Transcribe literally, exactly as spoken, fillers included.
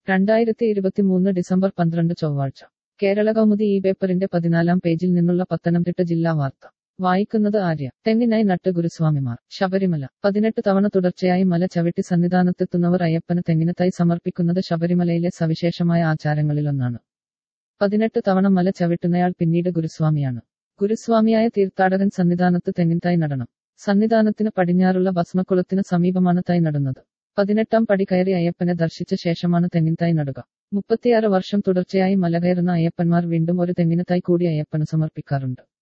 രണ്ടായിരത്തി ഇരുപത്തിമൂന്ന് ഡിസംബർ പന്ത്രണ്ട് ചൊവ്വാഴ്ച കേരള കൗമുദി ഈ പേപ്പറിന്റെ പതിനാലാം പേജിൽ നിന്നുള്ള പത്തനംതിട്ട ജില്ലാ വാർത്ത വായിക്കുന്നത് ആര്യ. തെങ്ങിനായി നട്ട് ഗുരുസ്വാമിമാർ. ശബരിമല. പതിനെട്ട് തവണ തുടർച്ചയായി മല ചവിട്ടി സന്നിധാനത്തെത്തുന്നവർ അയ്യപ്പന് തെങ്ങിന് തൈ സമർപ്പിക്കുന്നത് ശബരിമലയിലെ സവിശേഷമായ ആചാരങ്ങളിലൊന്നാണ്. പതിനെട്ട് തവണ മല ചവിട്ടുന്നയാൾ പിന്നീട് ഗുരുസ്വാമിയാണ്. ഗുരുസ്വാമിയായ തീർത്ഥാടകൻ സന്നിധാനത്ത് തെങ്ങിൻ തൈ നടണം. സന്നിധാനത്തിന് പടിഞ്ഞാറുള്ള ഭസ്മക്കുളത്തിന് സമീപമാണ് തൈ നടുന്നത്. പതിനെട്ടാം പടി കയറി അയ്യപ്പനെ ദർശിച്ച ശേഷമാണ് തെങ്ങിൻ തൈ നടുക. മുപ്പത്തിയാറ് വർഷം തുടർച്ചയായി മല കയറുന്ന അയ്യപ്പന്മാർ വീണ്ടും ഒരു തെങ്ങിന് തൈ കൂടി അയ്യപ്പന് സമർപ്പിക്കാറുണ്ട്.